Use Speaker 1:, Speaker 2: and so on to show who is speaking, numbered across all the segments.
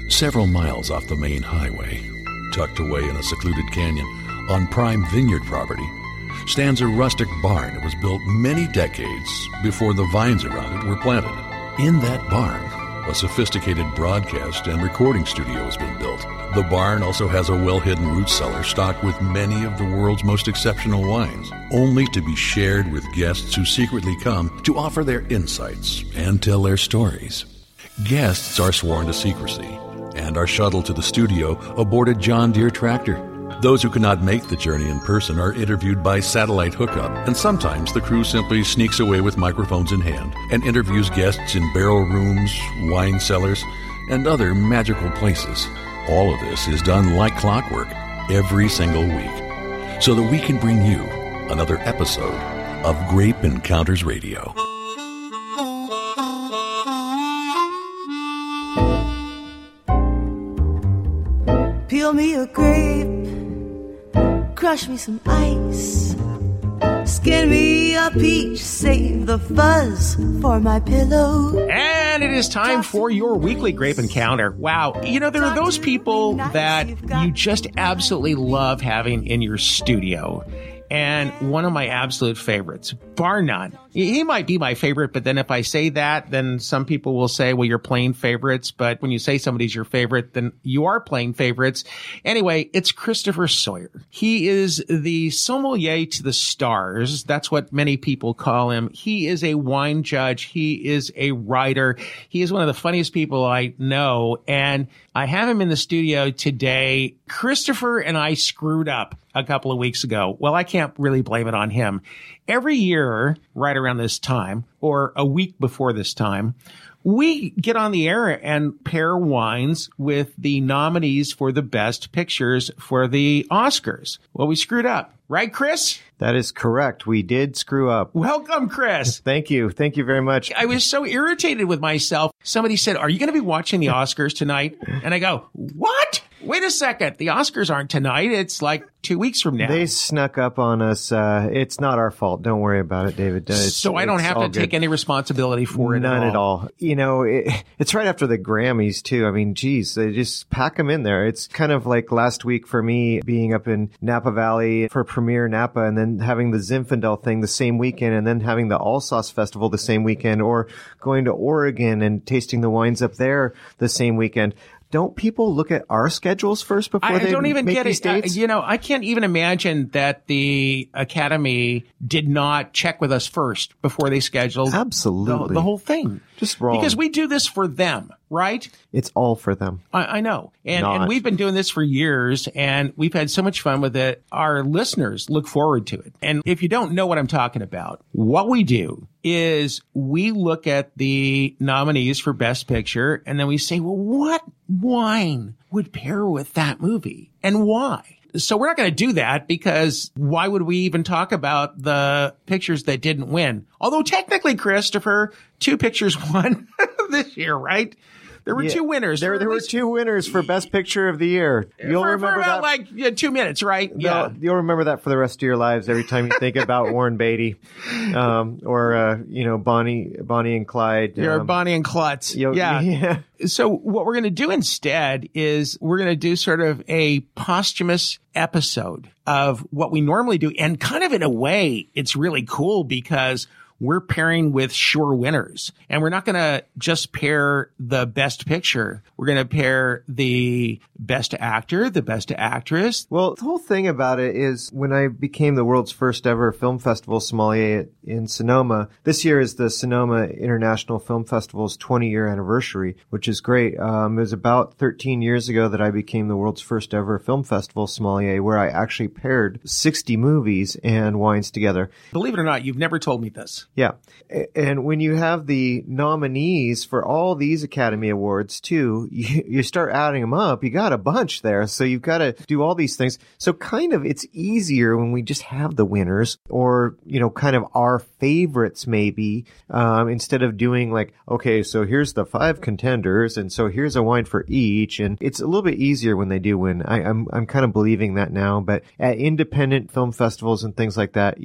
Speaker 1: Several miles off the main highway, tucked away in a secluded canyon on prime vineyard property, stands a rustic barn that was built many decades before the vines around it were planted. In that barn, a sophisticated broadcast and recording studio has been built. The barn also has a well-hidden root cellar stocked with many of the world's most exceptional wines, only to be shared with guests who secretly come to offer their insights and tell their stories. Guests are sworn to secrecy and are shuttled to the studio aboard a John Deere tractor. Those who cannot make the journey in person are interviewed by satellite hookup, and sometimes the crew simply sneaks away with microphones in hand and interviews guests in barrel rooms, wine cellars, and other magical places. All of this is done like clockwork every single week, so that we can bring you another episode of Grape Encounters Radio.
Speaker 2: Peel me a grape, crush me some ice, skin me a peach, save the fuzz for my pillow.
Speaker 3: And it is time for your weekly Grape Encounter. Wow. You know, there are those people that you just absolutely love having in your studio. And one of my absolute favorites, bar none. He might be my favorite, but then if I say that, then some people will say, well, you're playing favorites. But when you say somebody's your favorite, then you are playing favorites. Anyway, it's Christopher Sawyer. He is the sommelier to the stars. That's what many people call him. He is a wine judge. He is a writer. He is one of the funniest people I know. And I have him in the studio today. Christopher and I screwed up a couple of weeks ago. Well, I can't really blame it on him. Every year, right around this time, or a week before this time, we get on the air and pair wines with the nominees for the best pictures for the Oscars. Well, we screwed up. Right, Chris?
Speaker 4: That is correct. We did screw up.
Speaker 3: Welcome, Chris.
Speaker 4: Thank you. Thank you very much.
Speaker 3: I was so irritated with myself. Somebody said, are you going to be watching the Oscars tonight? And I go, what? Wait a second. The Oscars aren't tonight. It's like 2 weeks from now.
Speaker 4: They snuck up on us. It's not our fault. Don't worry about it, David.
Speaker 3: So I don't have to take any responsibility for it.
Speaker 4: None at all. You know, it's right after the Grammys, too. I mean, geez, they just pack them in there. It's kind of like last week for me being up in Napa Valley for Premiere Napa and then having the Zinfandel thing the same weekend and then having the Alsace Festival the same weekend or going to Oregon and tasting the wines up there the same weekend. Don't people look at our schedules first before they
Speaker 3: don't even
Speaker 4: make
Speaker 3: get
Speaker 4: these
Speaker 3: it.
Speaker 4: dates?
Speaker 3: I can't even imagine that the Academy did not check with us first before they scheduled
Speaker 4: Absolutely.
Speaker 3: the whole thing.
Speaker 4: Just wrong.
Speaker 3: Because we do this for them, right?
Speaker 4: It's all for them.
Speaker 3: I know. And we've been doing this for years, and we've had so much fun with it. Our listeners look forward to it. And if you don't know what I'm talking about, what we do is we look at the nominees for Best Picture, and then we say, well, what wine would pair with that movie, and why? So we're not going to do that because why would we even talk about the pictures that didn't win? Although technically, Christopher, 2 pictures won this year, right? There were 2 winners.
Speaker 4: There were 2 winners for Best Picture of the Year. You'll remember
Speaker 3: about
Speaker 4: that
Speaker 3: 2 minutes, right? Yeah.
Speaker 4: You'll remember that for the rest of your lives every time you think about Warren Beatty, or Bonnie and Clyde.
Speaker 3: You're Bonnie and Klutz. Yeah. So what we're going to do instead is we're going to do sort of a posthumous episode of what we normally do, and kind of in a way, it's really cool because we're pairing with sure winners. And we're not going to just pair the best picture. We're going to pair the best actor, the best actress.
Speaker 4: Well, the whole thing about it is when I became the world's first ever film festival sommelier in Sonoma, this year is the Sonoma International Film Festival's 20-year anniversary, which is great. It was about 13 years ago that I became the world's first ever film festival sommelier, where I actually paired 60 movies and wines together.
Speaker 3: Believe it or not, you've never told me this.
Speaker 4: Yeah. And when you have the nominees for all these Academy Awards, too, you start adding them up. You got a bunch there. So you've got to do all these things. So kind of it's easier when we just have the winners or, kind of our favorites maybe, instead of doing like, okay, so here's the 5 contenders. And so here's a wine for each. And it's a little bit easier when they do win. I'm kind of believing that now. But at independent film festivals and things like that, you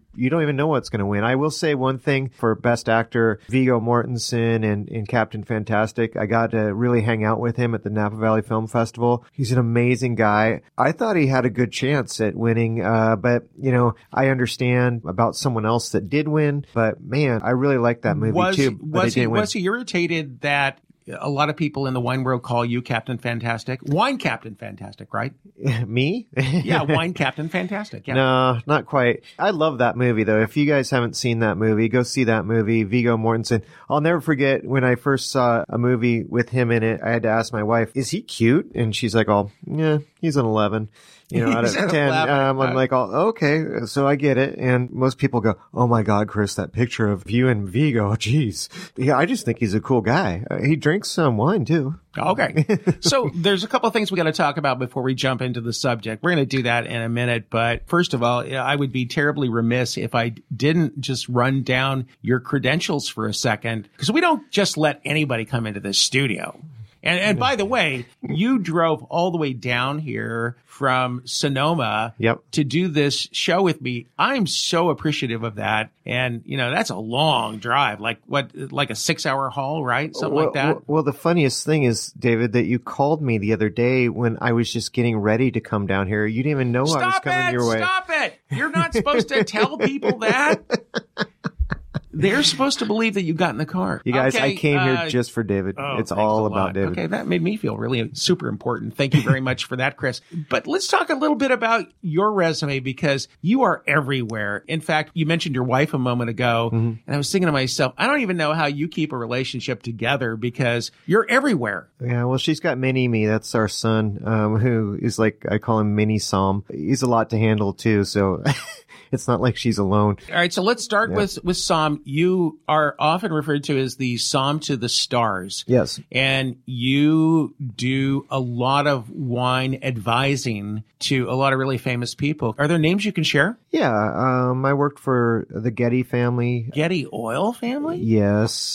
Speaker 4: you don't even know what's going to win. I will say one thing for Best Actor, Viggo Mortensen in Captain Fantastic. I got to really hang out with him at the Napa Valley Film Festival. He's an amazing guy. I thought he had a good chance at winning, but, I understand about someone else that did win. But, man, I really like that movie, too.
Speaker 3: Was he irritated that a lot of people in the wine world call you Captain Fantastic? Wine Captain Fantastic, right?
Speaker 4: Me?
Speaker 3: Yeah, Wine Captain Fantastic. Yeah.
Speaker 4: No, not quite. I love that movie, though. If you guys haven't seen that movie, go see that movie, Viggo Mortensen. I'll never forget when I first saw a movie with him in it, I had to ask my wife, is he cute? And she's like, oh, yeah, he's an 11. Out of 10, I'm like, oh, okay, so I get it. And most people go, oh my God, Chris, that picture of you and Viggo, geez. Yeah, I just think he's a cool guy. He drinks some wine too.
Speaker 3: Okay. So there's a couple of things we got to talk about before we jump into the subject. We're going to do that in a minute. But first of all, I would be terribly remiss if I didn't just run down your credentials for a second, because we don't just let anybody come into this studio. And by the way, you drove all the way down here from Sonoma to do this show with me. I'm so appreciative of that. And, that's a long drive, like a 6-hour haul, right? Something like that.
Speaker 4: Well, the funniest thing is, David, that you called me the other day when I was just getting ready to come down here. You didn't even know I was coming your way.
Speaker 3: Stop it! You're not supposed to tell people that. They're supposed to believe that you got in the car.
Speaker 4: You guys, I came here just for David. It's all about David.
Speaker 3: Okay, that made me feel really super important. Thank you very much for that, Chris. But let's talk a little bit about your resume, because you are everywhere. In fact, you mentioned your wife a moment ago, and I was thinking to myself, I don't even know how you keep a relationship together, because you're everywhere.
Speaker 4: Yeah, well, she's got Mini-Me. That's our son, who is like, I call him Mini Psalm. He's a lot to handle too, so... It's not like she's alone.
Speaker 3: All right, so let's start with Psalm. You are often referred to as the Psalm to the Stars.
Speaker 4: Yes.
Speaker 3: And you do a lot of wine advising to a lot of really famous people. Are there names you can share?
Speaker 4: Yeah, I worked for the Getty family.
Speaker 3: Getty Oil family?
Speaker 4: Yes,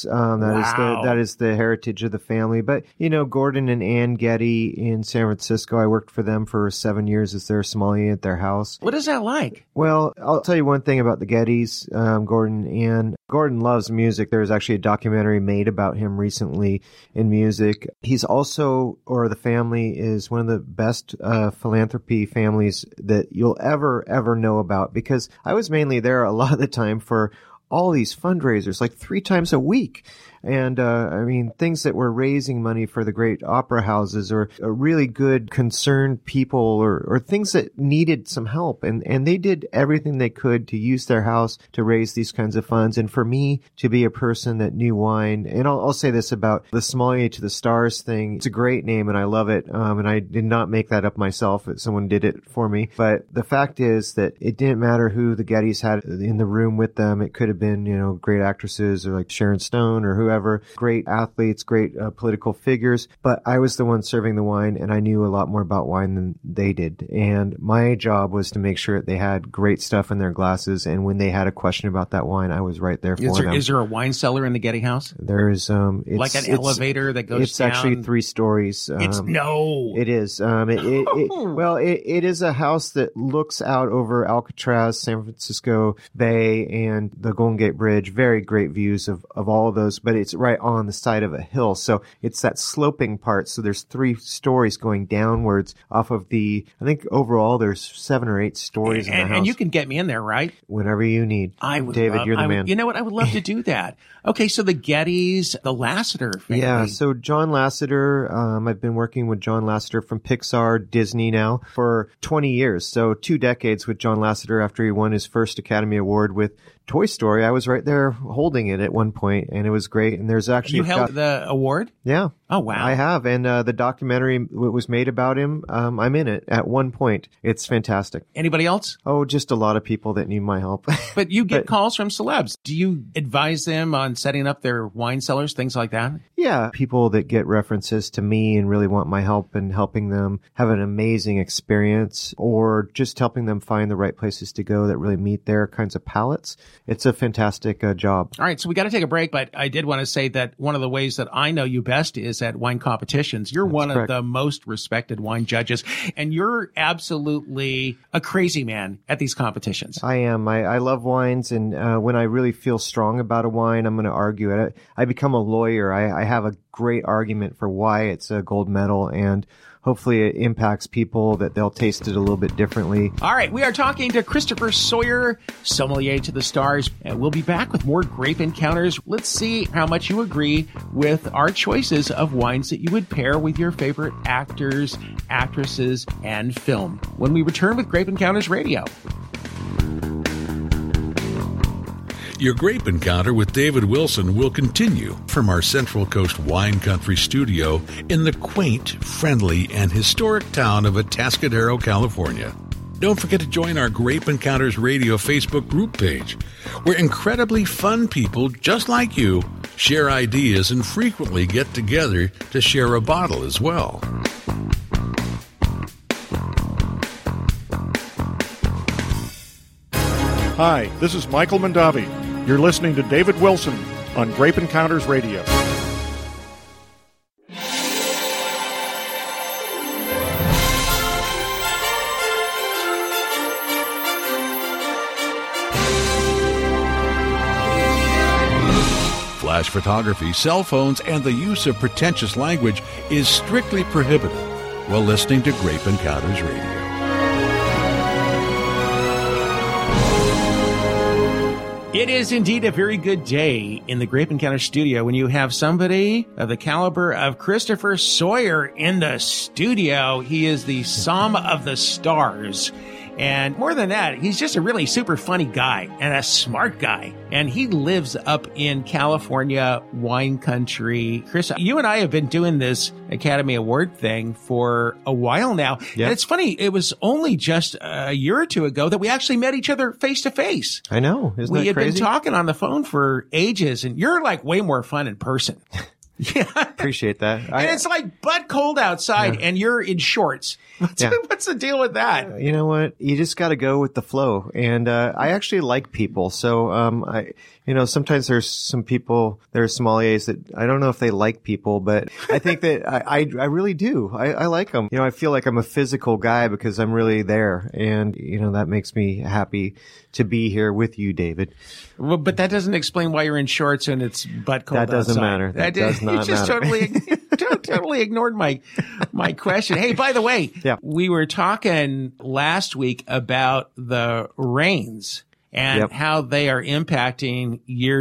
Speaker 4: that is the heritage of the family. But, Gordon and Ann Getty in San Francisco, I worked for them for 7 years as their sommelier at their house.
Speaker 3: What is that like?
Speaker 4: Well, I'll tell you one thing about the Gettys, Gordon and Ann. Gordon loves music. There's actually a documentary made about him recently in music. He's also, or the family is one of the best philanthropy families that you'll ever know about, because I was mainly there a lot of the time for all these fundraisers, like 3 times a week. And, things that were raising money for the great opera houses, or really good concerned people, or things that needed some help. And they did everything they could to use their house to raise these kinds of funds. And for me to be a person that knew wine, and I'll say this about the Sommelier to the Stars thing. It's a great name and I love it. And I did not make that up myself. Someone did it for me. But the fact is that it didn't matter who the Gettys had in the room with them. It could have been, great actresses, or like Sharon Stone or whoever. Great athletes, great political figures, but I was the one serving the wine, and I knew a lot more about wine than they did. And my job was to make sure that they had great stuff in their glasses, and when they had a question about that wine, I was right there for them.
Speaker 3: Is there a wine cellar in the Getty house?
Speaker 4: There's
Speaker 3: like an elevator that goes
Speaker 4: It's down? Actually 3 stories.
Speaker 3: It
Speaker 4: is. It is a house that looks out over Alcatraz, San Francisco Bay, and the Golden Gate Bridge. Very great views of all of those, but it's right on the side of a hill. So it's that sloping part. So there's 3 stories going downwards off of I think overall there's 7 or 8 stories in the house.
Speaker 3: And you can get me in there, right?
Speaker 4: Whenever you need. David, you're the man.
Speaker 3: You know what? I would love to do that. Okay, so the Gettys, the Lasseter family.
Speaker 4: Yeah, so John Lasseter, I've been working with John Lasseter from Pixar, Disney now for 20 years. So 2 decades with John Lasseter after he won his first Academy Award with Toy Story. I was right there holding it at one point, and it was great. And there's actually...
Speaker 3: You held the award?
Speaker 4: Yeah.
Speaker 3: Oh, wow.
Speaker 4: I have. And the documentary was made about him. I'm in it at one point. It's fantastic.
Speaker 3: Anybody else?
Speaker 4: Oh, just a lot of people that need my help.
Speaker 3: But you get calls from celebs. Do you advise them on setting up their wine cellars, things like that?
Speaker 4: Yeah. People that get references to me and really want my help and helping them have an amazing experience, or just helping them find the right places to go that really meet their kinds of palates. It's a fantastic job.
Speaker 3: All right. So we got to take a break, but I did want to say that one of the ways that I know you best is judges at wine competitions. You're one of the most respected wine judges, and you're absolutely a crazy man at these competitions.
Speaker 4: I am. I love wines, and when I really feel strong about a wine, I'm going to argue it. I become a lawyer. I have a great argument for why it's a gold medal, and hopefully it impacts people that they'll taste it a little bit differently.
Speaker 3: All right, we are talking to Christopher Sawyer, sommelier to the stars, and we'll be back with more Grape Encounters. Let's see how much you agree with our choices of wines that you would pair with your favorite actors, actresses, and film when we return with Grape Encounters Radio.
Speaker 1: Your Grape Encounter with David Wilson will continue from our Central Coast Wine Country studio in the quaint, friendly, and historic town of Atascadero, California. Don't forget to join our Grape Encounters Radio Facebook group page, where incredibly fun people just like you share ideas and frequently get together to share a bottle as well.
Speaker 5: Hi, this is Michael Mondavi. You're listening to David Wilson on Grape Encounters Radio.
Speaker 1: Flash photography, cell phones, and the use of pretentious language is strictly prohibited while listening to Grape Encounters Radio.
Speaker 3: It is indeed a very good day in the Grape Encounter studio when you have somebody of the caliber of Christopher Sawyer in the studio. He is the Somm of the Stars. And more than that, he's just a really super funny guy and a smart guy. And he lives up in California wine country. Chris, you and I have been doing this Academy Award thing for a while now. Yep. And it's funny, it was only just a year or two ago that we actually met each other face to face.
Speaker 4: I know. Isn't that crazy?
Speaker 3: We had been talking on the phone for ages, and you're like way more fun in person. Yeah.
Speaker 4: Appreciate that.
Speaker 3: And it's like butt cold outside and you're in shorts. What's the deal with that?
Speaker 4: You know what? You just got to go with the flow. And I actually like people. So sometimes there's some people, there's sommeliers that I don't know if they like people, but I think that I really do. I like them. I feel like I'm a physical guy because I'm really there. And, that makes me happy to be here with you, David.
Speaker 3: Well, but that doesn't explain why you're in shorts and it's butt cold outside.
Speaker 4: That doesn't matter. That does not matter.
Speaker 3: You just totally ignored my question. Hey, by the way, we were talking last week about the rains and how they are impacting year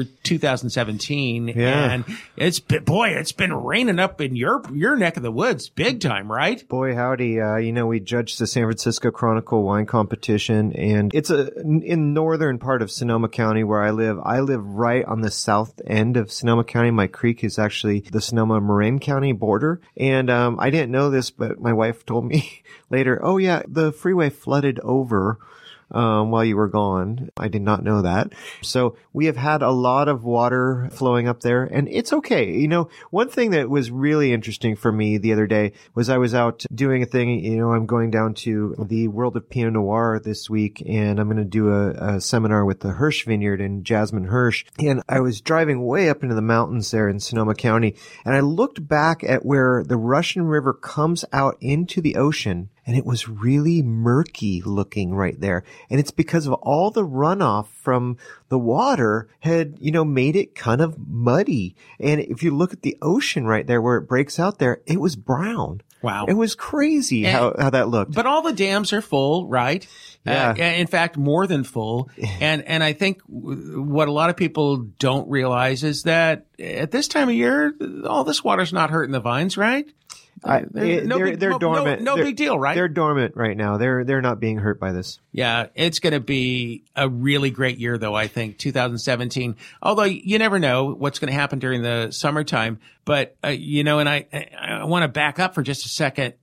Speaker 3: 2017.
Speaker 4: Yeah.
Speaker 3: And it's been raining up in your neck of the woods big time, right?
Speaker 4: Boy, howdy. We judged the San Francisco Chronicle wine competition, and it's in northern part of Sonoma County where I live. I live right on the south end of Sonoma County. My creek is actually the Sonoma-Marin County border. And I didn't know this, but my wife told me later, oh yeah, the freeway flooded over while you were gone. I did not know that. So we have had a lot of water flowing up there, and it's okay. One thing that was really interesting for me the other day was I was out doing a thing. I'm going down to the World of Pinot Noir this week, and I'm going to do a seminar with the Hirsch Vineyard and Jasmine Hirsch. And I was driving way up into the mountains there in Sonoma County, and I looked back at where the Russian River comes out into the ocean, and it was really murky looking right there. And it's because of all the runoff from the water had, made it kind of muddy. And if you look at the ocean right there where it breaks out there, it was brown.
Speaker 3: Wow.
Speaker 4: It was crazy how that looked.
Speaker 3: But all the dams are full, right?
Speaker 4: Yeah.
Speaker 3: In fact, more than full. And I think what a lot of people don't realize is that at this time of year, all this water's not hurting the vines, right?
Speaker 4: They're dormant.
Speaker 3: No big deal, right?
Speaker 4: They're dormant right now. They're not being hurt by this.
Speaker 3: Yeah, it's going to be a really great year, though, I think, 2017. Although you never know what's going to happen during the summertime. But, and I want to back up for just a second.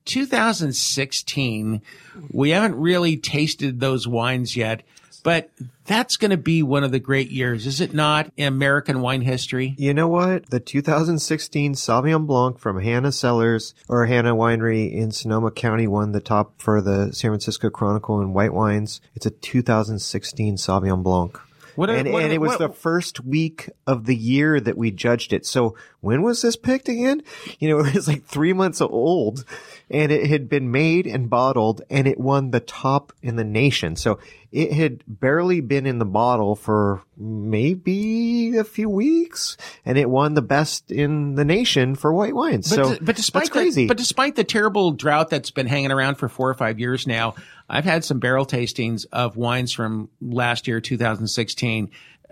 Speaker 3: 2016, we haven't really tasted those wines yet. But that's going to be one of the great years, is it not, in American wine history?
Speaker 4: You know what? The 2016 Sauvignon Blanc from Hannah Cellars, or Hannah Winery in Sonoma County, won the top for the San Francisco Chronicle in white wines. It's a 2016 Sauvignon Blanc. And it was the first week of the year that we judged it. So when was this picked again? It was like 3 months old, and it had been made and bottled, and it won the top in the nation. So it had barely been in the bottle for maybe a few weeks, and it won the best in the nation for white wines.
Speaker 3: But despite
Speaker 4: that's crazy.
Speaker 3: But despite the terrible drought that's been hanging around for 4 or 5 years now, I've had some barrel tastings of wines from last year, 2016.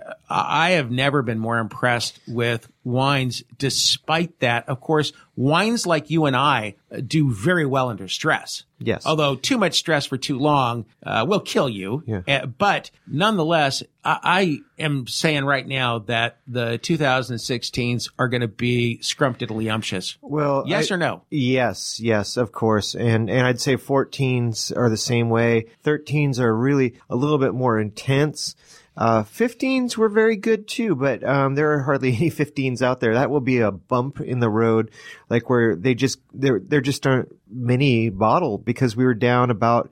Speaker 3: I have never been more impressed with wines. Despite that, of course, wines like you and I do very well under stress.
Speaker 4: Yes.
Speaker 3: Although too much stress for too long will kill you.
Speaker 4: Yeah.
Speaker 3: But nonetheless, I am saying right now that the 2016s are going to be scrumptiddlyumptious.
Speaker 4: Well,
Speaker 3: yes or no?
Speaker 4: Yes, of course. And I'd say 14s are the same way. 13s are really a little bit more intense. 15s were very good too, but there are hardly any 15s out there. That will be a bump in the road, like where there just aren't many bottled, because we were down about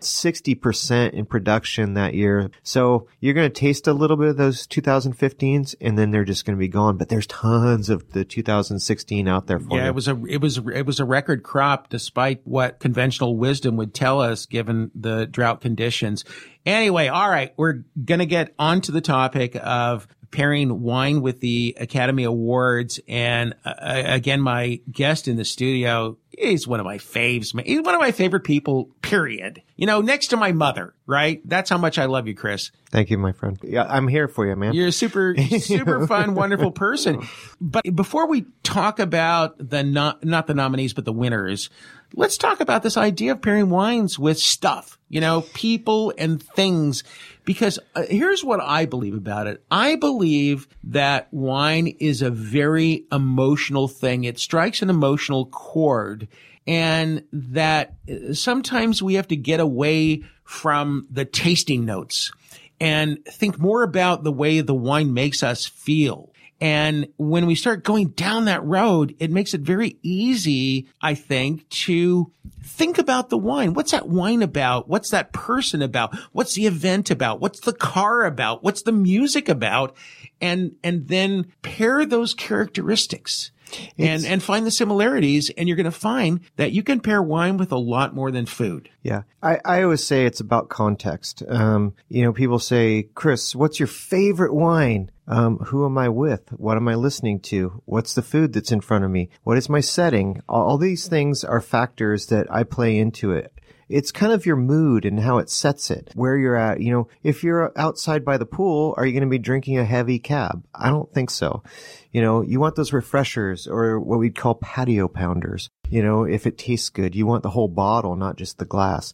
Speaker 4: 60% in production that year. So you're going to taste a little bit of those 2015s, and then they're just going to be gone. But there's tons of the 2016 out there for you.
Speaker 3: Yeah, it was a record crop, despite what conventional wisdom would tell us, given the drought conditions. Anyway, all right, we're going to get onto the topic of pairing wine with the Academy Awards. And again, my guest in the studio is one of my faves. He's one of my favorite people, period. Next to my mother, right? That's how much I love you, Chris.
Speaker 4: Thank you, my friend. Yeah, I'm here for you, man.
Speaker 3: You're a super fun, wonderful person. But before we talk about not the nominees, but the winners, let's talk about this idea of pairing wines with stuff, people and things. Because here's what I believe about it. I believe that wine is a very emotional thing. It strikes an emotional chord, and that sometimes we have to get away from the tasting notes and think more about the way the wine makes us feel. And when we start going down that road, it makes it very easy, I think, to think about the wine. What's that wine about? What's that person about? What's the event about? What's the car about? What's the music about? And then pair those characteristics and find the similarities, and you're going to find that you can pair wine with a lot more than food.
Speaker 4: Yeah. I always say it's about context. People say, Chris, what's your favorite wine? Who am I with? What am I listening to? What's the food that's in front of me? What is my setting? All these things are factors that I play into it. It's kind of your mood and how it sets it, where you're at. If you're outside by the pool, are you going to be drinking a heavy cab? I don't think so. You want those refreshers, or what we'd call patio pounders. If it tastes good, you want the whole bottle, not just the glass.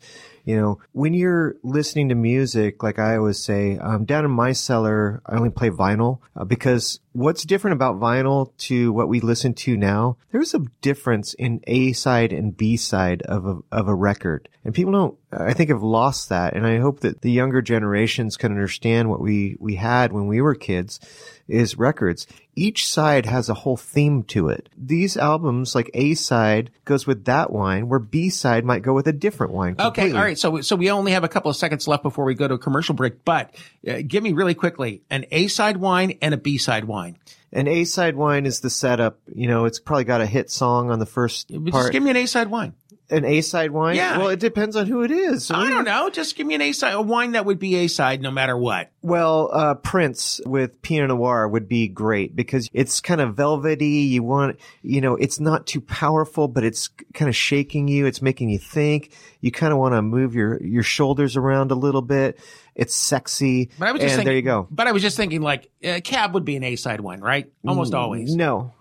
Speaker 4: When you're listening to music, like I always say, down in my cellar, I only play vinyl because what's different about vinyl to what we listen to now, there's a difference in A side and B side of a record. And people don't, I think, have lost that. And I hope that the younger generations can understand what we had when we were kids is records. Each side has a whole theme to it. These albums, like A side goes with that wine, where B side might go with a different wine. Completely.
Speaker 3: Okay, all right. So we only have a couple of seconds left before we go to a commercial break. But give me really quickly an A side wine and a B side wine.
Speaker 4: An A side wine is the setup. It's probably got a hit song on the first part.
Speaker 3: Just give me an A side wine.
Speaker 4: An A-side wine?
Speaker 3: Yeah.
Speaker 4: Well, it depends on who it is.
Speaker 3: I don't know. Just give me an A-side, a wine that would be A-side no matter what.
Speaker 4: Well, Prince with Pinot Noir would be great because it's kind of velvety. You want, it's not too powerful, but it's kind of shaking you. It's making you think. You kind of want to move your shoulders around a little bit. It's sexy.
Speaker 3: But I was just thinking,
Speaker 4: there you go.
Speaker 3: But I was just thinking, like, Cab would be an A-side wine, right? Almost always.
Speaker 4: No.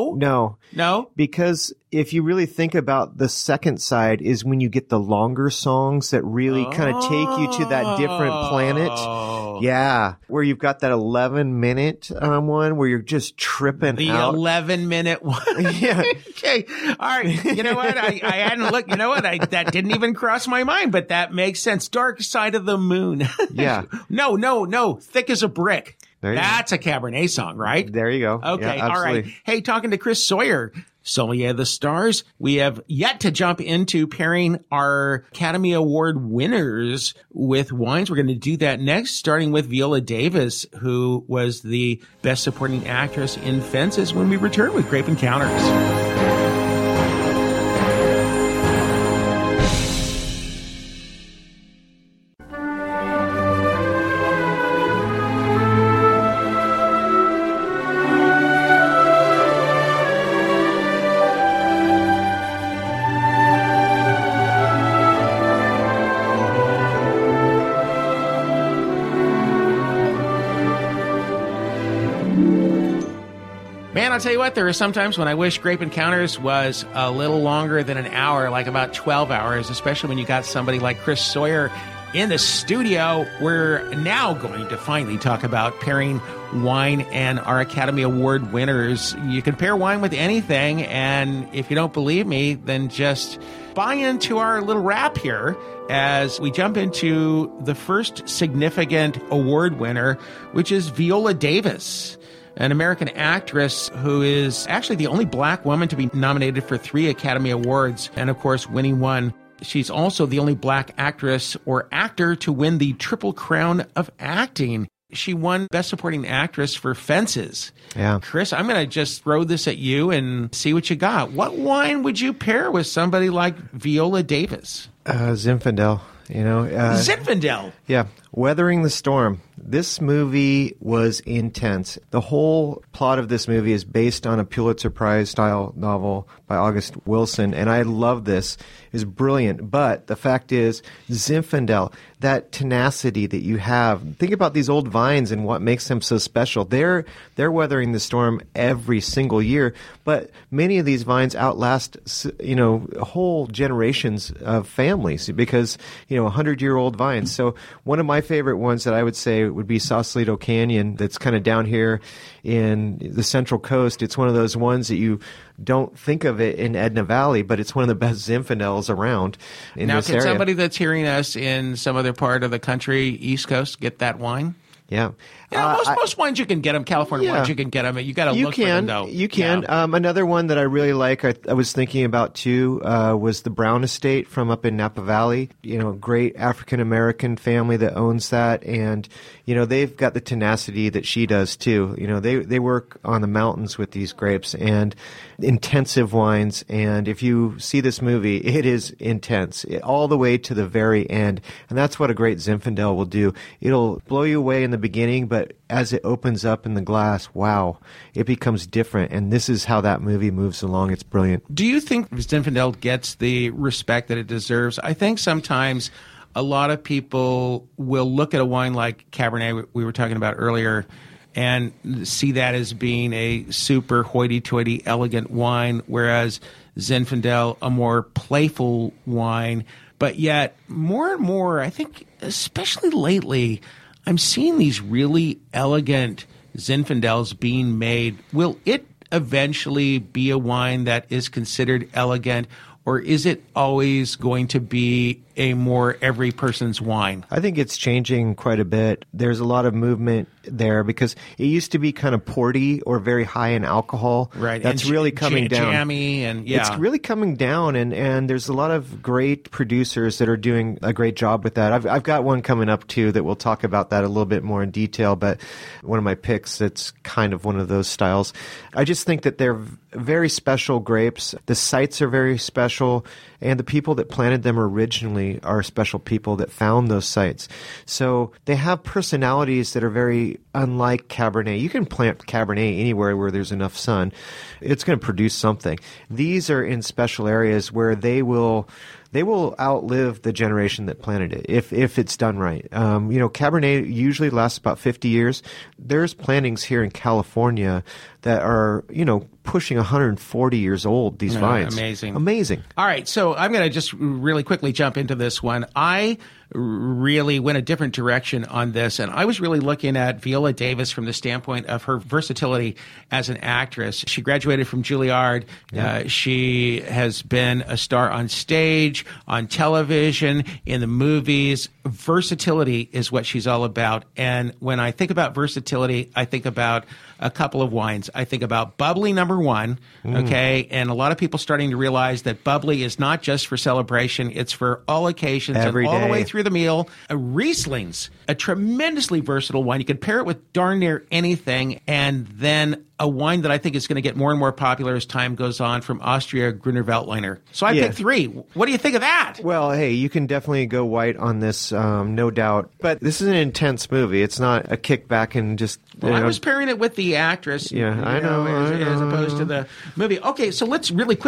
Speaker 4: Because if you really think about the second side is when you get the longer songs that really kind of take you to that different planet. Yeah. Where you've got that 11-minute one where you're just tripping out.
Speaker 3: The 11-minute one.
Speaker 4: Yeah.
Speaker 3: Okay. All right. You know what? I hadn't looked. You know what? That didn't even cross my mind, but that makes sense. Dark Side of the Moon.
Speaker 4: Yeah.
Speaker 3: No. Thick as a Brick.
Speaker 4: That's
Speaker 3: a Cabernet song, right?
Speaker 4: There you go.
Speaker 3: Okay.
Speaker 4: Yeah,
Speaker 3: all right. Hey, talking to Chris Sawyer, Sommelier of the Stars. We have yet to jump into pairing our Academy Award winners with wines. We're going to do that next, starting with Viola Davis, who was the Best Supporting Actress in Fences, when we return with Grape Encounters. Man, I'll tell you what, there are sometimes when I wish Grape Encounters was a little longer than an hour, like about 12 hours, especially when you got somebody like Chris Sawyer in the studio. We're now going to finally talk about pairing wine and our Academy Award winners. You can pair wine with anything, and if you don't believe me, then just buy into our little wrap here as we jump into the first significant award winner, which is Viola Davis, an American actress who is actually the only black woman to be nominated for 3 Academy Awards, and of course winning one. She's also the only black actress or actor to win the Triple Crown of Acting. She won Best Supporting Actress for Fences.
Speaker 4: Yeah.
Speaker 3: Chris, I'm going to just throw this at you and see what you got. What wine would you pair with somebody like Viola Davis?
Speaker 4: Zinfandel.
Speaker 3: Zinfandel.
Speaker 4: Yeah. Weathering the Storm. This movie was intense. The whole plot of this movie is based on a Pulitzer Prize-style novel by August Wilson, and I love this. It's brilliant. But the fact is, Zinfandel, that tenacity that you have, think about these old vines and what makes them so special. They're weathering the storm every single year, but many of these vines outlast, whole generations of families because, 100-year-old vines. So one of my favorite ones that I would say would be Sausalito Canyon, that's kind of down here in the Central Coast. It's one of those ones that you don't think of it in Edna Valley, but it's one of the best Zinfandels around in this area.
Speaker 3: Now, can somebody that's hearing us in some other part of the country, East Coast, get that wine?
Speaker 4: Yeah.
Speaker 3: Most wines you can get them. California wines you can get them. You got to look for them, though.
Speaker 4: You can.
Speaker 3: Yeah.
Speaker 4: Another one that I really like, I was thinking about too, was the Brown Estate from up in Napa Valley. Great African American family that owns that, and they've got the tenacity that she does too. They work on the mountains with these grapes and intensive wines. And if you see this movie, it is intense all the way to the very end, and that's what a great Zinfandel will do. It'll blow you away in the beginning, but as it opens up in the glass, wow, it becomes different. And this is how that movie moves along. It's brilliant.
Speaker 3: Do you think Zinfandel gets the respect that it deserves? I think sometimes a lot of people will look at a wine like Cabernet we were talking about earlier and see that as being a super hoity-toity, elegant wine, whereas Zinfandel, a more playful wine. But yet, more and more, I think, especially lately, I'm seeing these really elegant Zinfandels being made. Will it eventually be a wine that is considered elegant, or is it always going to be a more every person's wine?
Speaker 4: I think it's changing quite a bit. There's a lot of movement there because it used to be kind of porty or very high in alcohol.
Speaker 3: Right.
Speaker 4: That's and really coming down.
Speaker 3: Jammy and yeah.
Speaker 4: It's really coming down, and there's a lot of great producers that are doing a great job with that. I've got one coming up too that we'll talk about that a little bit more in detail, but one of my picks that's kind of one of those styles. I just think that they're very special grapes. The sites are very special, and the people that planted them originally are special people that found those sites. So they have personalities that are very unlike Cabernet. You can plant Cabernet anywhere where there's enough sun. It's going to produce something. These are in special areas where they will outlive the generation that planted it if it's done right. Cabernet usually lasts about 50 years. There's plantings here in California that are, pushing 140 years old, these vines. Amazing.
Speaker 3: All right, so I'm going to just really quickly jump into this one. I really went a different direction on this, and I was really looking at Viola Davis from the standpoint of her versatility as an actress. She graduated from Juilliard. Yeah. She has been a star on stage, on television, in the movies. Versatility is what she's all about. And when I think about versatility, I think about a couple of wines. I think about Bubbly No. #1, okay? And a lot of people starting to realize that bubbly is not just for celebration, it's for all occasions
Speaker 4: Every
Speaker 3: and all the
Speaker 4: day.
Speaker 3: way through the meal. Riesling's a tremendously versatile wine. You can pair it with darn near anything. And then a wine that I think is going to get more and more popular as time goes on from Austria, Gruner Veltliner. So I picked 3. What do you think of that?
Speaker 4: Well, hey, you can definitely go white on this, no doubt. But this is an intense movie. It's not a kickback and just...
Speaker 3: Well, I was pairing it with the actress.
Speaker 4: Yeah, I know.
Speaker 3: As opposed to the movie. Okay, so let's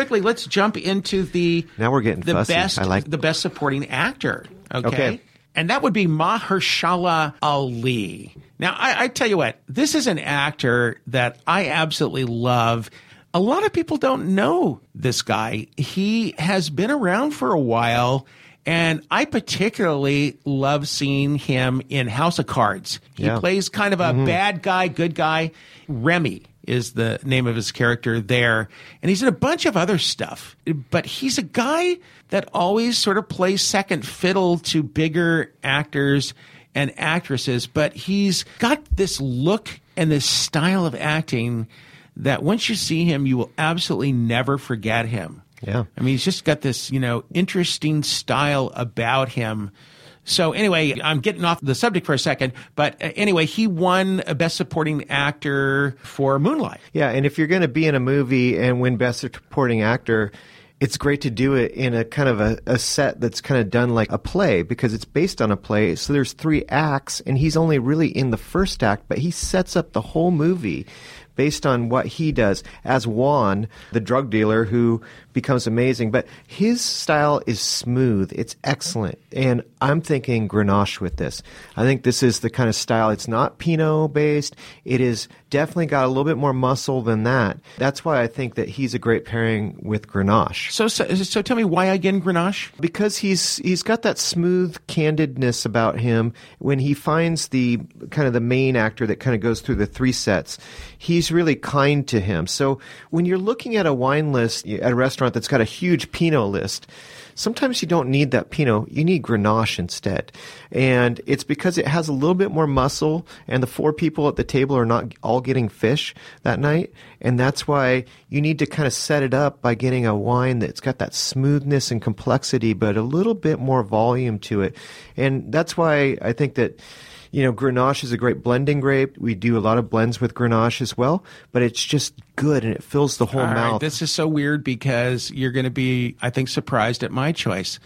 Speaker 3: jump into the...
Speaker 4: Now we're getting fussy.
Speaker 3: Best,
Speaker 4: I like
Speaker 3: the best supporting actor.
Speaker 4: Okay.
Speaker 3: And that would be Mahershala Ali. Now, I tell you what, this is an actor that I absolutely love. A lot of people don't know this guy. He has been around for a while, and I particularly love seeing him in House of Cards. He plays kind of a bad guy, good guy. Remy is the name of his character there. And he's in a bunch of other stuff. But he's a guy that always sort of plays second fiddle to bigger actors and actresses. But he's got this look and this style of acting that once you see him, you will absolutely never forget him.
Speaker 4: Yeah.
Speaker 3: I mean, he's just got this, interesting style about him. So anyway, I'm getting off the subject for a second, but anyway, he won a Best Supporting Actor for Moonlight.
Speaker 4: Yeah, and if you're going to be in a movie and win Best Supporting Actor, it's great to do it in a kind of a set that's kind of done like a play because it's based on a play. So there's 3 acts, and he's only really in the first act, but he sets up the whole movie based on what he does as Juan, the drug dealer who becomes amazing. But his style is smooth. It's excellent. And I'm thinking Grenache with this. I think this is the kind of style. It's not Pinot based. It is definitely got a little bit more muscle than that. That's why I think that he's a great pairing with Grenache.
Speaker 3: So tell me why again Grenache?
Speaker 4: Because he's got that smooth candidness about him. When he finds the kind of the main actor that kind of goes through the 3 sets, he's really kind to him. So when you're looking at a wine list at a restaurant that's got a huge Pinot list, sometimes you don't need that Pinot. You need Grenache instead. And it's because it has a little bit more muscle, and the 4 people at the table are not all getting fish that night. And that's why you need to kind of set it up by getting a wine that's got that smoothness and complexity, but a little bit more volume to it. And that's why I think that Grenache is a great blending grape. We do a lot of blends with Grenache as well, but it's just good and it fills the whole mouth.
Speaker 3: Right, this is so weird because you're going to be, I think, surprised at my choice.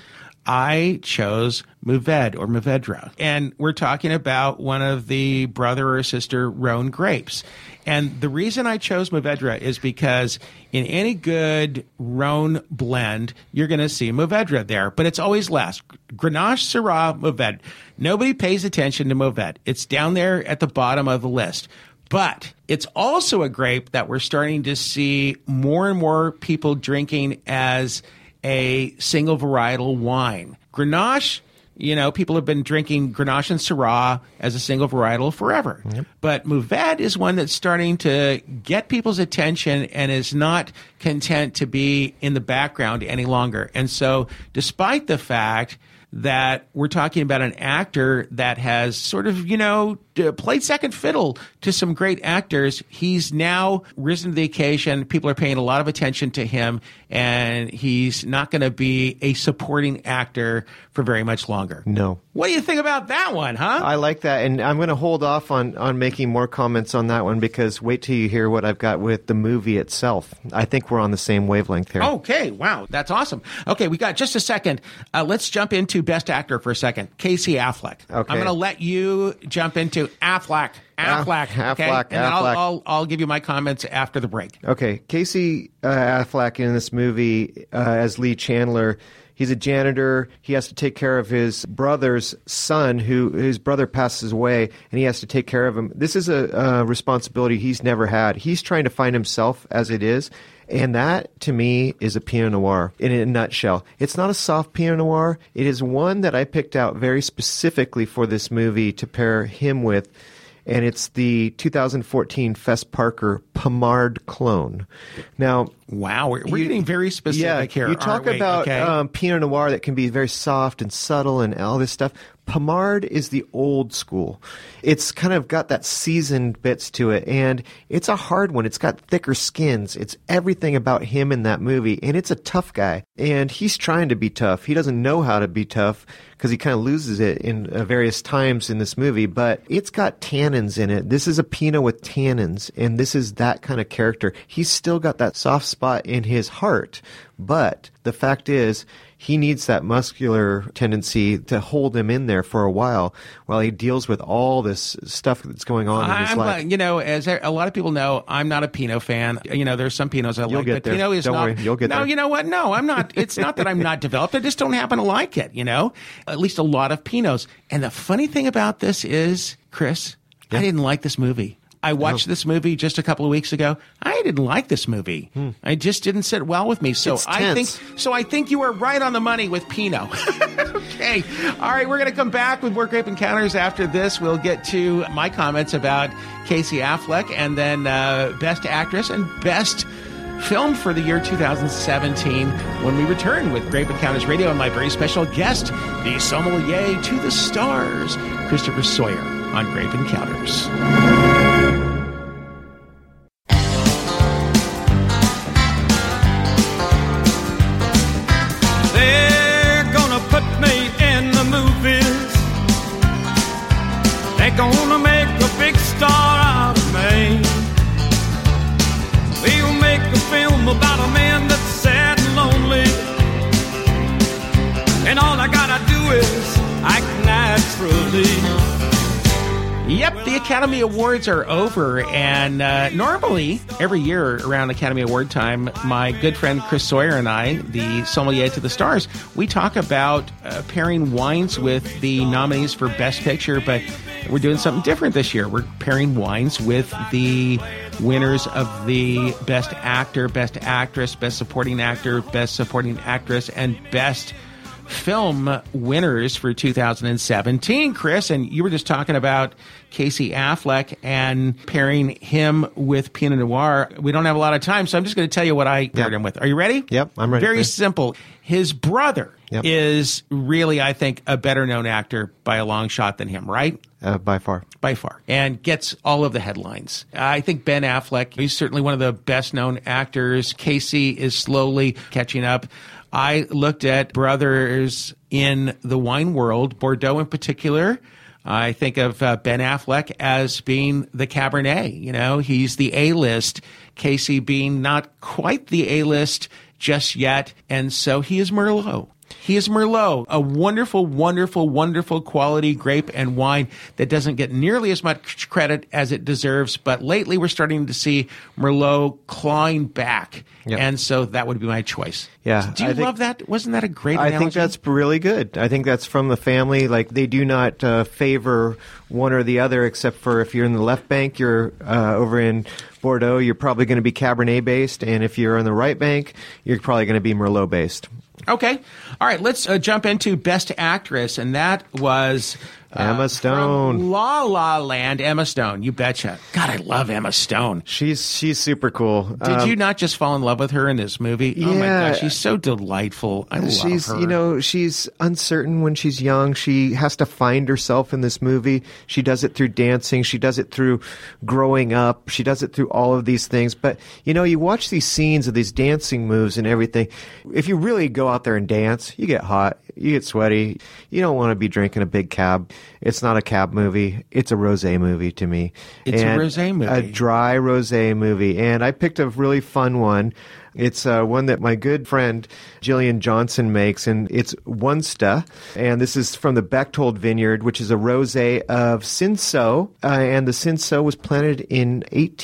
Speaker 3: I chose Mourvedre or Mourvedre, and we're talking about one of the brother or sister Rhone grapes. And the reason I chose Mourvedre is because in any good Rhone blend, you're going to see Mourvedre there, but it's always last. Grenache, Syrah, Mourvedre. Nobody pays attention to Mourvedre. It's down there at the bottom of the list. But it's also a grape that we're starting to see more and more people drinking as a single varietal wine. Grenache, people have been drinking Grenache and Syrah as a single varietal forever. Yep. But Mourvedre is one that's starting to get people's attention and is not content to be in the background any longer. And so despite the fact that we're talking about an actor that has sort of, played second fiddle to some great actors, he's now risen to the occasion. People are paying a lot of attention to him, and he's not going to be a supporting actor for very much longer.
Speaker 4: No.
Speaker 3: What do you think about that one, huh?
Speaker 4: I like that, and I'm going to hold off on making more comments on that one because wait till you hear what I've got with the movie itself. I think we're on the same wavelength here.
Speaker 3: Okay, wow, that's awesome. Okay, we got just a second. Let's jump into Best Actor for a second. Casey Affleck.
Speaker 4: Okay.
Speaker 3: I'm going to let you jump into Affleck. Okay? And then I'll give you my comments after the break.
Speaker 4: Okay, Casey Affleck in this movie as Lee Chandler. He's a janitor. He has to take care of his brother's son, his brother passes away, and he has to take care of him. This is a responsibility he's never had. He's trying to find himself as it is, and that, to me, is a Pinot Noir in a nutshell. It's not a soft Pinot Noir. It is one that I picked out very specifically for this movie to pair him with, and it's the 2014 Fess Parker Pommard clone. Now,
Speaker 3: Wow, we're getting very specific here.
Speaker 4: You talk about Pinot Noir that can be very soft and subtle and all this stuff. Pommard is the old school. It's kind of got that seasoned bits to it, and it's a hard one. It's got thicker skins. It's everything about him in that movie, and it's a tough guy. And he's trying to be tough. He doesn't know how to be tough because he kind of loses it in various times in this movie, but it's got tannins in it. This is a Pinot with tannins, and this is that kind of character. He's still got that soft spot in his heart, but the fact is, he needs that muscular tendency to hold him in there for a while he deals with all this stuff that's going on in his life.
Speaker 3: As a lot of people know, I'm not a Pinot fan. There's some Pinots I like, but Pinot is
Speaker 4: Don't
Speaker 3: not.
Speaker 4: worry, you'll get there.
Speaker 3: No, you know what? No, I'm not. It's not that I'm not developed. I just don't happen to like it, At least a lot of Pinots. And the funny thing about this is, Chris, I didn't like this movie. I watched this movie just a couple of weeks ago. I didn't like this movie. I just didn't sit well with me. So I think you are right on the money with Pinot. Okay. All right, we're going to come back with more Grape Encounters after this. We'll get to my comments about Casey Affleck and then Best Actress and Best Film for the year 2017 when we return with Grape Encounters Radio and my very special guest, the sommelier to the stars, Christopher Sawyer on Grape Encounters.
Speaker 6: They're gonna make a big star out of me. We'll make a film about a man that's sad and lonely, and all I gotta do is act naturally.
Speaker 3: Yep, the Academy Awards are over, and normally, every year around Academy Award time, my good friend Chris Sawyer and I, the sommelier to the stars, we talk about pairing wines with the nominees for Best Picture, but we're doing something different this year. We're pairing wines with the winners of the Best Actor, Best Actress, Best Supporting Actor, Best Supporting Actress, and Best Film winners for 2017, Chris. And you were just talking about Casey Affleck and pairing him with Pinot Noir. We don't have a lot of time, so I'm just going to tell you what I paired him with. Are you ready?
Speaker 4: Yep, I'm ready.
Speaker 3: Very simple. His brother is really, I think, a better-known actor by a long shot than him, right?
Speaker 4: By far.
Speaker 3: By far. And gets all of the headlines. I think Ben Affleck, he's certainly one of the best-known actors. Casey is slowly catching up. I looked at brothers in the wine world, Bordeaux in particular. I think of Ben Affleck as being the Cabernet. He's the A-list. Casey being not quite the A-list just yet. And so he is Merlot. He is Merlot, a wonderful, wonderful, wonderful quality grape and wine that doesn't get nearly as much credit as it deserves. But lately we're starting to see Merlot clawing back. Yep. And so that would be my choice.
Speaker 4: Yeah.
Speaker 3: Do you love that? Wasn't that a great analogy?
Speaker 4: I think that's really good. I think that's from the family. Like, they do not favor one or the other, except for if you're in the left bank, you're over in Bordeaux, you're probably going to be Cabernet-based. And if you're on the right bank, you're probably going to be Merlot-based.
Speaker 3: Okay. All right. Let's jump into Best Actress, and that was
Speaker 4: Emma Stone.
Speaker 3: From La La Land. Emma Stone. You betcha. God, I love Emma Stone.
Speaker 4: She's super cool.
Speaker 3: Did you not just fall in love with her in this movie?
Speaker 4: Yeah.
Speaker 3: Oh my gosh, she's so delightful. I love her.
Speaker 4: She's uncertain when she's young. She has to find herself in this movie. She does it through dancing. She does it through growing up. She does it through all of these things. But, you watch these scenes of these dancing moves and everything. If you really go out there and dance, you get hot. You get sweaty. You don't want to be drinking a big cab. It's not a cab movie. It's a rosé movie to me.
Speaker 3: It's a rosé movie.
Speaker 4: A dry rosé movie. And I picked a really fun one. It's one that my good friend Jillian Johnson makes, and it's Wunsta. And this is from the Bechtold Vineyard, which is a rosé of Cinsault. And the Cinsault was planted in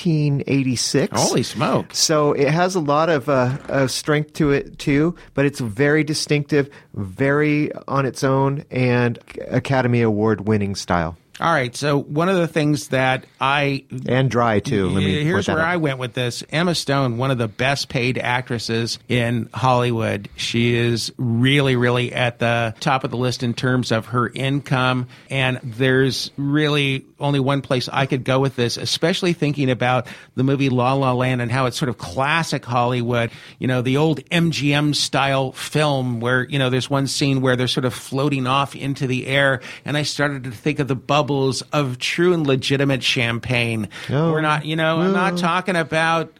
Speaker 4: 1886.
Speaker 3: Holy smoke.
Speaker 4: So it has a lot of strength to it, too, but it's very distinctive, very on its own, and Academy Award winning style.
Speaker 3: All right, so one of the things that
Speaker 4: and dry too.
Speaker 3: Here's where I went with this. Emma Stone, one of the best paid actresses in Hollywood. She is really, really at the top of the list in terms of her income. And there's really only one place I could go with this, especially thinking about the movie La La Land and how it's sort of classic Hollywood, the old MGM style film where, there's one scene where they're sort of floating off into the air. And I started to think of the bubbles of true and legitimate champagne.
Speaker 4: Oh.
Speaker 3: We're not, I'm not talking about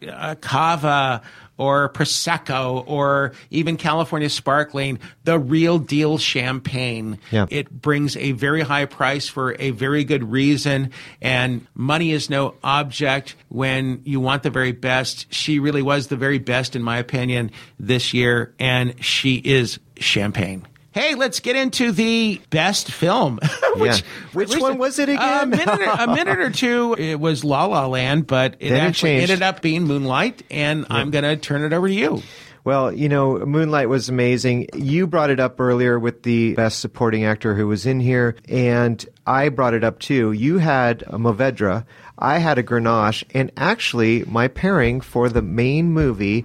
Speaker 3: Cava or Prosecco or even California Sparkling, the real deal champagne.
Speaker 4: Yeah.
Speaker 3: It brings a very high price for a very good reason, and money is no object when you want the very best. She really was the very best, in my opinion, this year, and she is champagne. Hey, let's get into the best film.
Speaker 4: Which one was it again?
Speaker 3: A minute or two, it was La La Land, but it actually ended up being Moonlight, and I'm going to turn it over to you.
Speaker 4: Well, Moonlight was amazing. You brought it up earlier with the best supporting actor who was in here, and I brought it up too. You had a Mourvedre, I had a Grenache, and actually my pairing for the main movie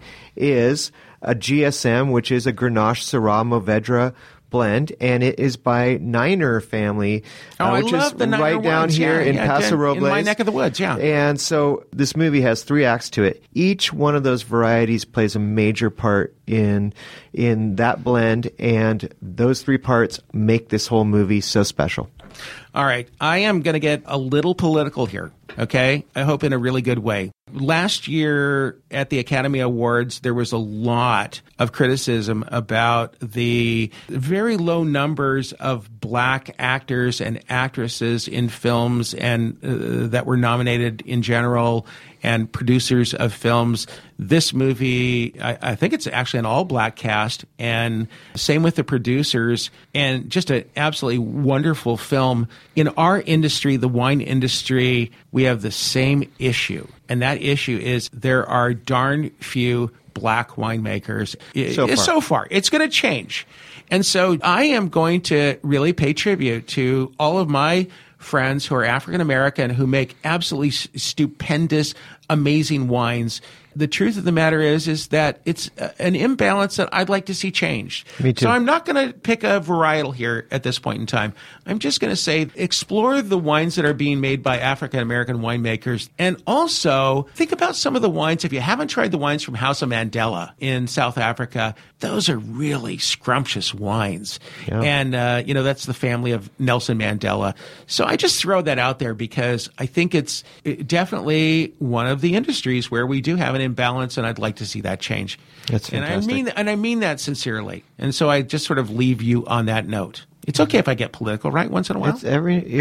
Speaker 4: is a GSM, which is a Grenache Syrah Mourvedre blend, and it is by Niner family, which is right down here in Paso Robles,
Speaker 3: in my neck of the woods. Yeah,
Speaker 4: and so this movie has 3 acts to it. Each one of those varieties plays a major part in that blend, and those 3 parts make this whole movie so special.
Speaker 3: All right, I am going to get a little political here, okay? I hope in a really good way. Last year at the Academy Awards, there was a lot of criticism about the very low numbers of black actors and actresses in films and that were nominated in general, and producers of films. This movie, I think it's actually an all-black cast, and same with the producers, and just an absolutely wonderful film. In our industry, the wine industry, we have the same issue, and that issue is there are darn few black winemakers. So far. It's going to change. And so I am going to really pay tribute to all of my friends who are African American who make absolutely stupendous, amazing wines. The truth of the matter is that it's an imbalance that I'd like to see changed.
Speaker 4: Me too.
Speaker 3: So I'm not going to pick a varietal here at this point in time. I'm just going to say explore the wines that are being made by African American winemakers, and also think about some of the wines. If you haven't tried the wines from House of Mandela in South Africa, those are really scrumptious wines. Yeah. And, that's the family of Nelson Mandela. So I just throw that out there because I think it's definitely one of the industries where we do have an imbalance, and I'd like to see that change.
Speaker 4: That's fantastic.
Speaker 3: And I mean that sincerely. And so I just sort of leave you on that note. It's okay if I get political, right? Once in a while.
Speaker 4: That's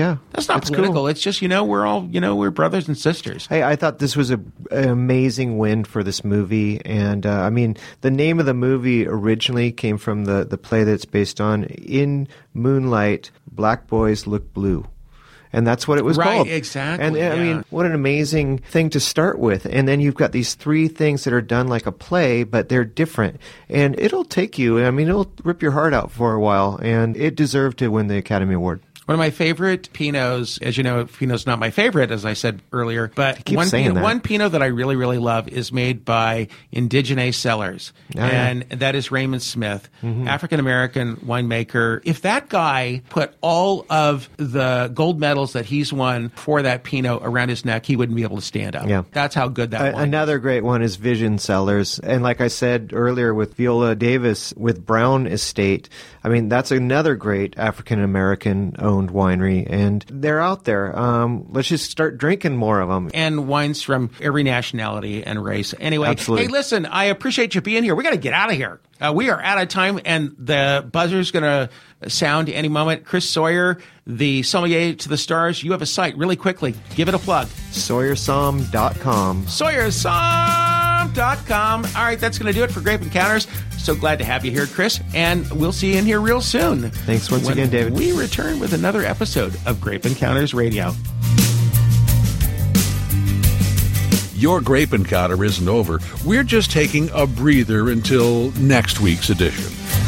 Speaker 4: not
Speaker 3: political.
Speaker 4: Cool.
Speaker 3: It's just, we're all, we're brothers and sisters.
Speaker 4: Hey, I thought this was an amazing win for this movie. And, the name of the movie originally came from the play that it's based on. In Moonlight, Black Boys Look Blue. And that's what it was called.
Speaker 3: Right, exactly.
Speaker 4: And I mean, what an amazing thing to start with. And then you've got these 3 things that are done like a play, but they're different. And it'll take you, it'll rip your heart out for a while. And it deserved to win the Academy Award.
Speaker 3: One of my favorite Pinots, as you know, Pinot's not my favorite, as I said earlier, but one Pinot that I really, really love is made by Indigene Cellars, and that is Raymond Smith, African-American winemaker. If that guy put all of the gold medals that he's won for that Pinot around his neck, he wouldn't be able to stand up.
Speaker 4: Yeah.
Speaker 3: That's how good that wine is.
Speaker 4: Another great one is Vision Cellars. And like I said earlier with Viola Davis with Brown Estate, that's another great African-American owned winery, and they're out there. Let's just start drinking more of them.
Speaker 3: And wines from every nationality and race. Anyway,
Speaker 4: Absolutely.
Speaker 3: Hey, listen, I appreciate you being here. We got to get out of here. We are out of time, and the buzzer's going to sound any moment. Chris Sawyer, the sommelier to the stars, you have a site really quickly. Give it a plug.
Speaker 4: SawyerSomm.com.
Speaker 3: SawyerSomm.com. All right, that's going to do it for Grape Encounters. So glad to have you here, Chris, and we'll see you in here real soon.
Speaker 4: Thanks once again, David.
Speaker 3: We return with another episode of Grape Encounters Radio.
Speaker 1: Your Grape Encounter isn't over. We're just taking a breather until next week's edition.